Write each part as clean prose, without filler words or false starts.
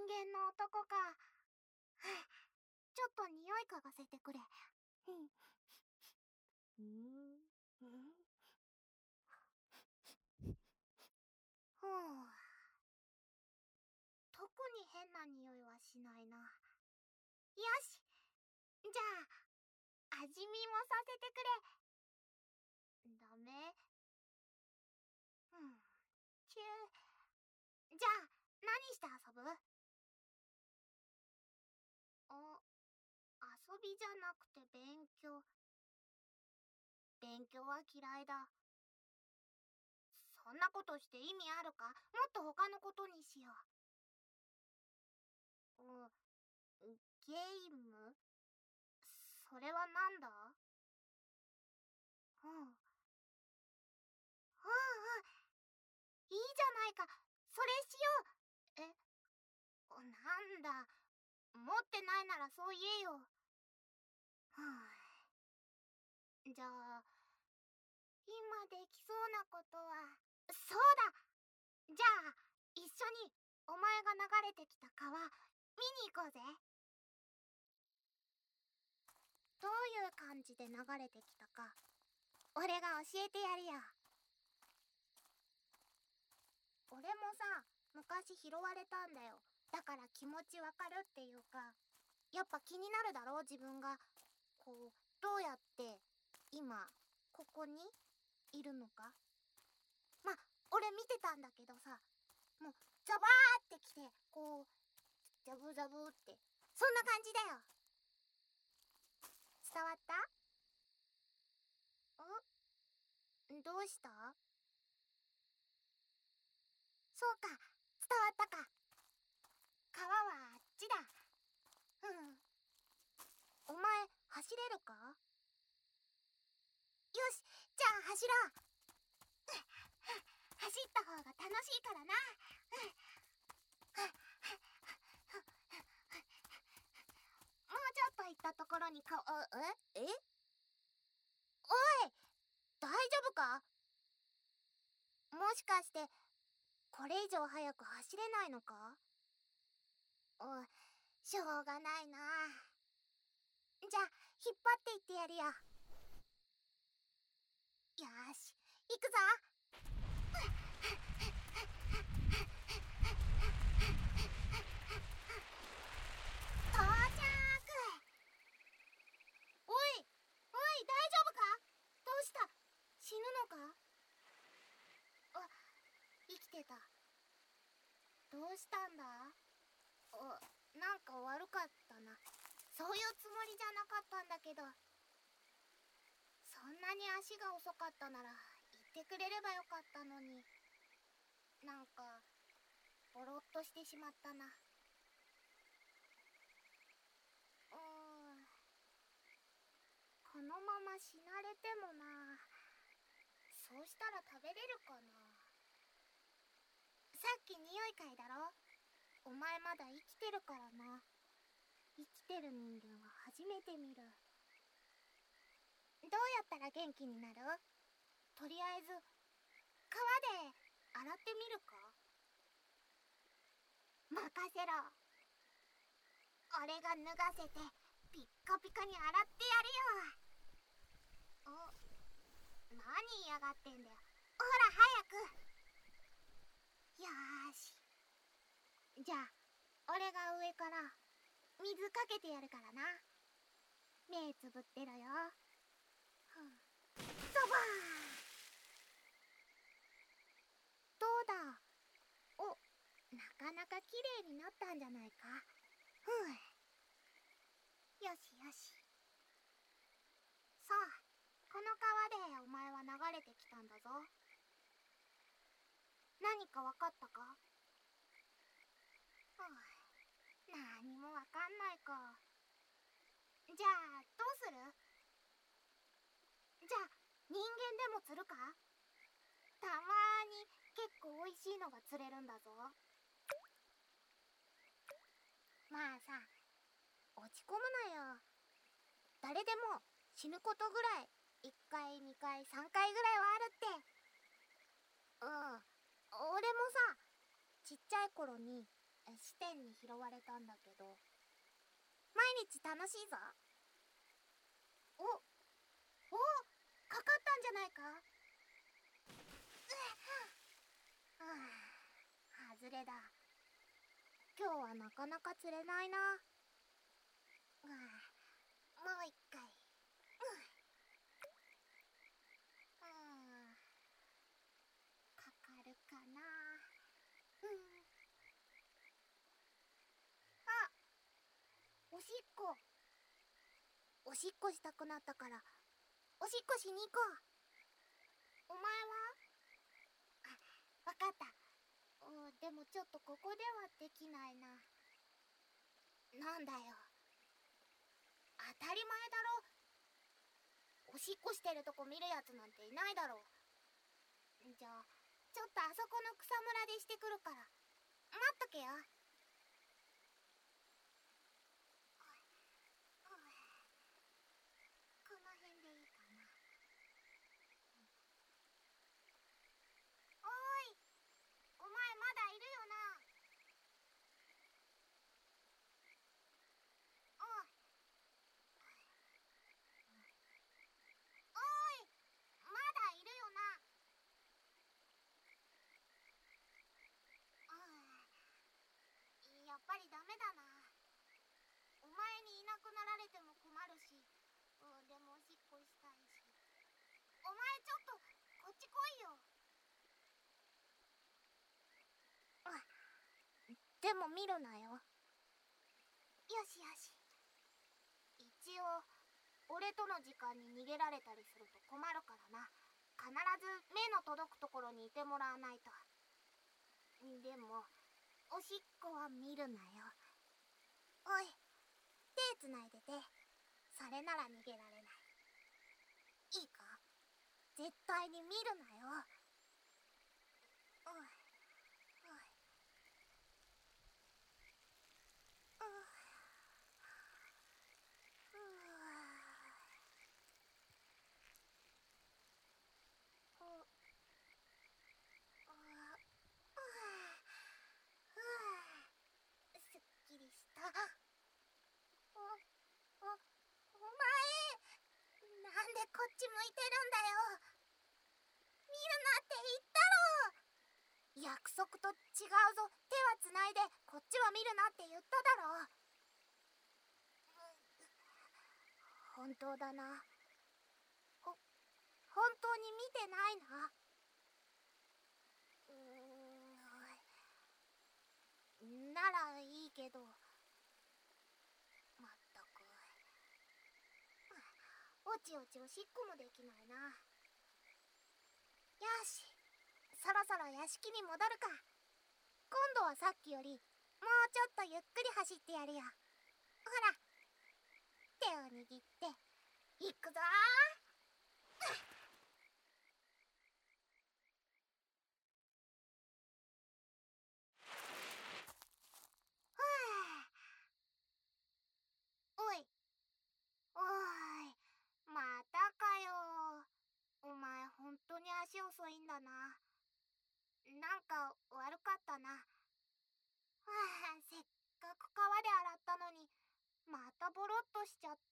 間の男か。ちょっと匂い嗅がせてくれ。ふう。特に変な匂いはしないな。よし、じゃあ味見もさせてくれ。ダメ？ちゅじゃあ何して遊ぶ？遊びじゃなくて勉強。勉強は嫌いだ。そんなことして意味あるか？もっと他のことにしよう。ゲーム？それはなんだ？いいじゃないか。それしよう。なんだ。持ってないならそう言えよ。じゃあ、今できそうなことは、そうだ！じゃあ、一緒にお前が流れてきた川、見に行こうぜ。どういう感じで流れてきたか、俺が教えてやるよ。俺もさ、昔拾われたんだよ。だから気持ちわかるっていうか、やっぱ気になるだろ、自分が。どうやって今ここにいるのか。俺見てたんだけどさ、もうザバーってきて、ザブザブって、そんな感じだよ。伝わった？どうした？そうか、伝わったか。川はあっちだ。お前走れるか？よし、じゃあ走ろう。走った方が楽しいからな。もうちょっと行ったところにおい、大丈夫か？もしかしてこれ以上早く走れないのか？しょうがないな。じゃあ引っ張っていってやるよ。よし、行くぞ。到着。おい、大丈夫か？どうした？死ぬのか？生きてた。どうしたんだ？なんか悪かったな。そういうつもりじゃなかったんだけど。そんなに足が遅かったなら言ってくれればよかったのに。なんかボロっとしてしまったな。このまま死なれてもな。そうしたら食べれるかな。さっき匂い嗅いだろ。お前まだ生きてるからな。生きてる人間は初めて見る。どうやったら元気になる？とりあえず川で洗ってみるか？任せろ。俺が脱がせてピッカピカに洗ってやるよ。何嫌がってんだよ。ほら早く。よーし。じゃあ俺が上から水かけてやるからな。目つぶってろよ。そばー。どうだ？なかなか綺麗になったんじゃないか。よしよし。さあ、この川でお前は流れてきたんだぞ。何かわかったか？何もわかんないか。じゃあどうする？じゃあ人間でも釣るか？たまーに結構おいしいのが釣れるんだぞ。まあさ、落ち込むなよ。誰でも死ぬことぐらい1回2回3回ぐらいはあるって。俺もさ、ちっちゃい頃に視点に拾われたんだけど、毎日楽しいぞ。おかかったんじゃないか。外れだ。今日はなかなか釣れないな。もう一回。かかるかな。あ、おしっこ。おしっこしたくなったからおしっこしに行こう。お前は？わかった。でもちょっとここではできないな。なんだよ、当たり前だろ。おしっこしてるとこ見るやつなんていないだろう。じゃあちょっとあそこの草むらでしてくるから待っとけよ。この辺でいいかな。おーい、お前まだいるよな。おいまだいるよな。やっぱりダメだな。お前にいなくなられても困るし、でもおしっこしたいし。お前ちょっとこっち来いよ。でも見るなよ。よしよし。一応俺との時間に逃げられたりすると困るからな。必ず目の届くところにいてもらわないと。でもおしっこは見るなよ。おい、手つないでて。それなら逃げられない。いいか、絶対に見るなよ。すっきりした。お前、なんでこっち向いてるんだよ。見るなって言ったろ。約束と違うぞ。手はつないでこっちは見るなって言っただろ。本当だな。本当に見てないな。ならいいけど。まったく。おちおちおしっこもできないな。よし、そろそろ屋敷に戻るか。今度はさっきよりもうちょっとゆっくり走ってやるよ。ほら、手を握っていくぞー。おいおーい、またかよ。お前本当に足遅いんだな。なんか悪かったな。せっかく川で洗ったのにまたボロっとしちゃった。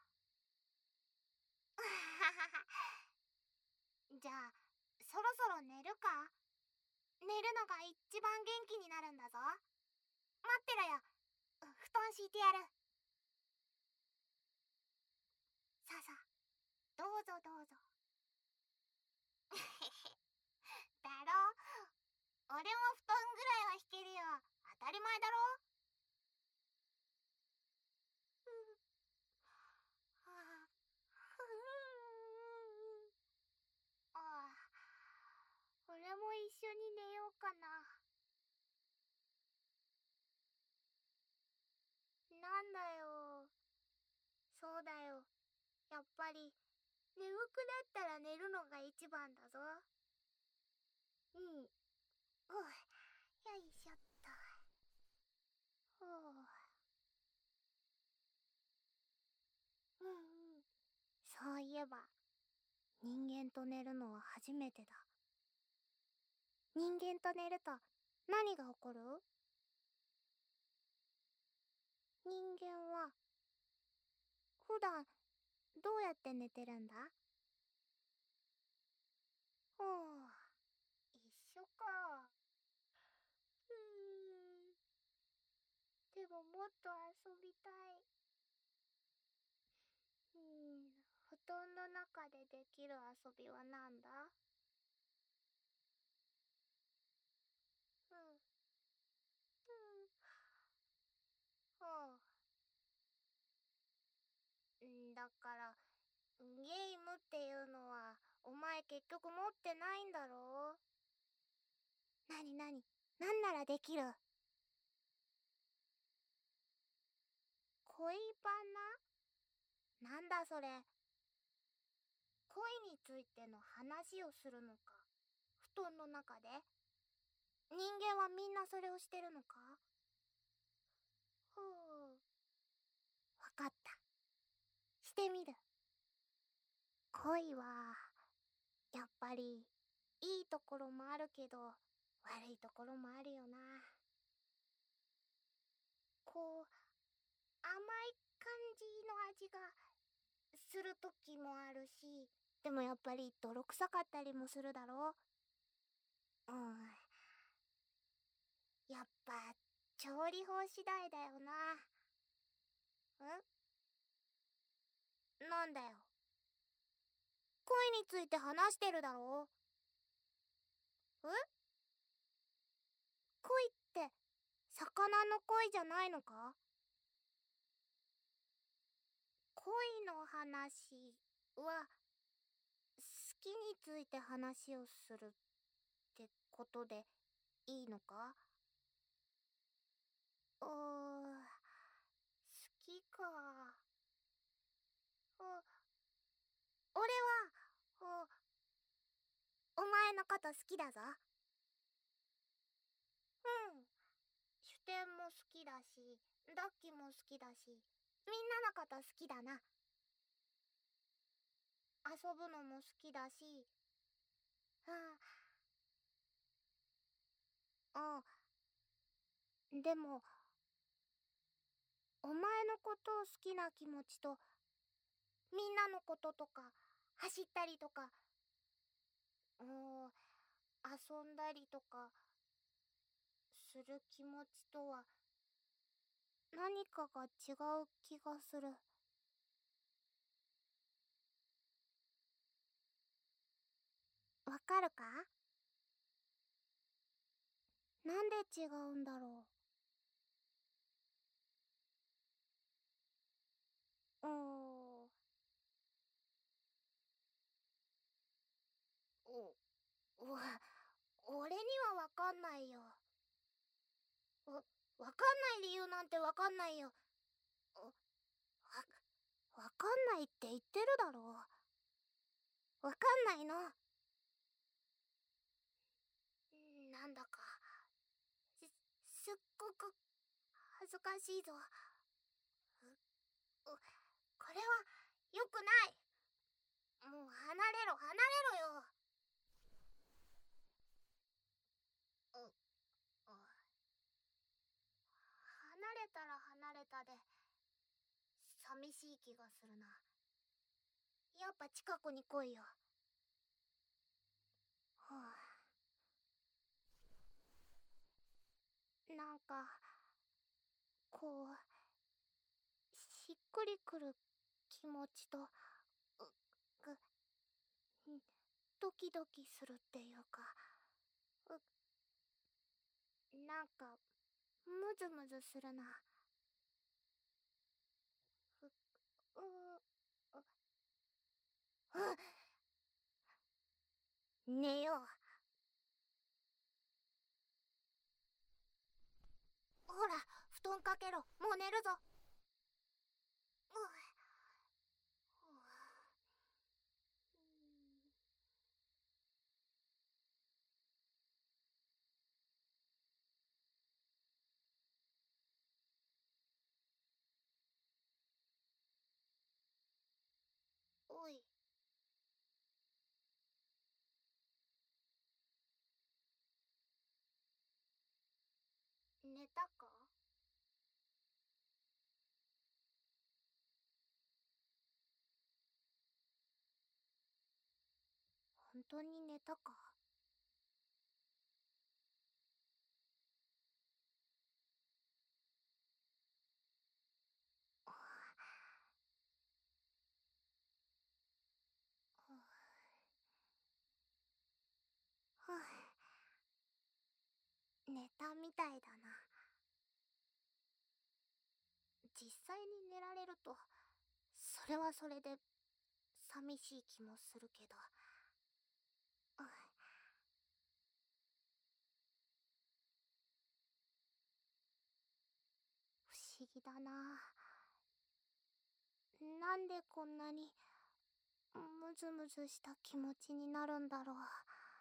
じゃあそろそろ寝るか。寝るのが一番元気になるんだぞ。待ってろよ、布団敷いてやる。さあさあ、どうぞどうぞ。だろ、俺も布団ぐらいは引けるよ。当たり前だろ。俺も一緒に寝ようかな。なんだよ。そうだよ。やっぱり眠くなったら寝るのが一番だぞ。よいしょっと。そういえば人間と寝るのは初めてだ。人間と寝ると何が起こる？ 人間は普段どうやって寝てるんだ？ほう、一緒か。うーん。でももっと遊びたい。布団の中でできる遊びはなんだ？うん。うん。ほう。だから、ゲームっていうのは、お前結局持ってないんだろ？なになに、なんならできる？恋バナ？なんだそれ。恋についての話をするのか？布団の中で？人間はみんなそれをしてるのか？ほう。わかった。してみる。恋は、やっぱり、いいところもあるけど、悪いところもあるよな。こう、甘い感じの味がするときもあるし、でもやっぱり泥臭かったりもするだろ？うん。やっぱ、調理法次第だよな。なんだよ。恋について話してるだろ？恋って、魚の恋じゃないのか？恋の話は、好きについて話をするってことでいいのか？好きか。俺は、お前のこと好きだぞ。うん。シュテンも好きだし、ダッキも好きだし、みんなのこと好きだな。遊ぶのも好きだし、でも、お前のことを好きな気持ちと、みんなのこととか、走ったりとか、遊んだりとか、する気持ちとは、何かが違う気がする。わかるか？なんで違うんだろう。お、俺にはわかんないよ。わ、わかんない理由なんてわかんないよ。わ、わかんないって言ってるだろう。わかんないの。なんだか、すっごく恥ずかしいぞ。これは良くない。もう離れろ、離れろよ。う、離れたら離れたで、寂しい気がするな。やっぱ近くに来いよ。はなんか、こう、しっくりくる気持ちと、ぐ、ドキドキするっていうか、なんか、ムズムズするな。う、う、寝よう。ほら、布団かけろ。もう寝るぞ。おい。寝たか？ 当に寝たか？ふぅ、寝たみたいだな。実際に寝られると、それはそれで寂しい気もするけど。不思議だな。なんでこんなにムズムズした気持ちになるんだろう。は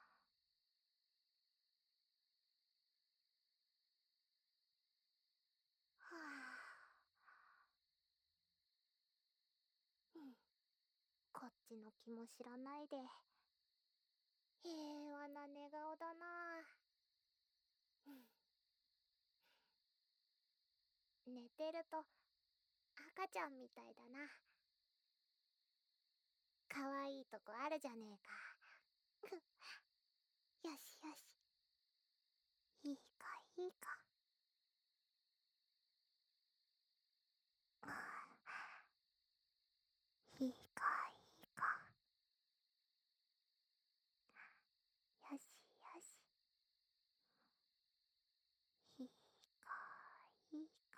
ぁ、こっちの気も知らないで平和な寝顔だな。寝てると赤ちゃんみたいだな。可愛いとこあるじゃねえか。よしよし、いいかいいか。いいかいいか。よしよし、いいかいいか。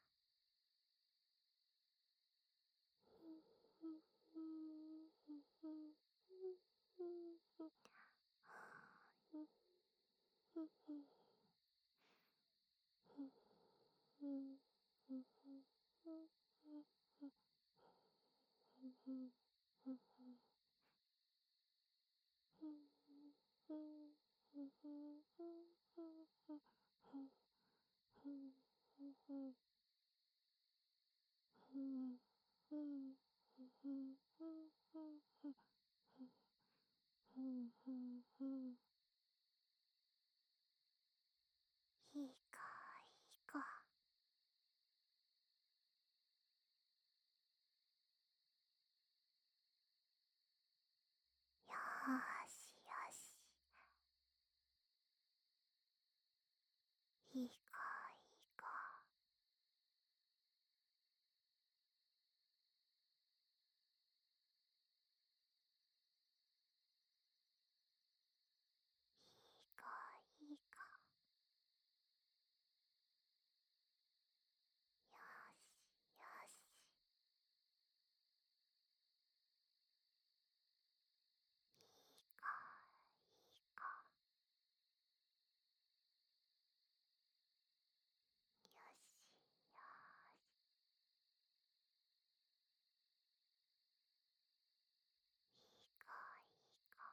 いいかいいか。よーしよし、いいかいいか。いいかいいか。よしよし、いいかいいか。よしよし、いいかいいか。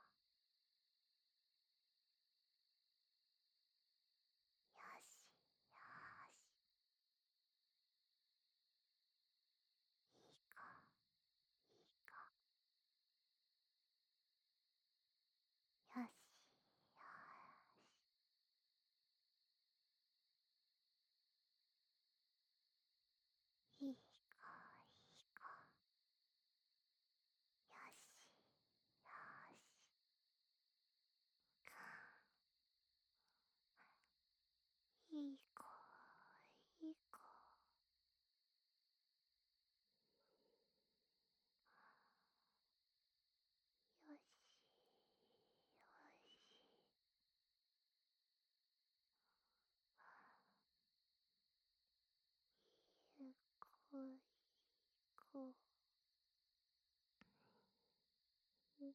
よしよし、いいかいいか。よしよし、いいかいいか。よしよし。いいかいいか。よしよし。ゆっくりこう。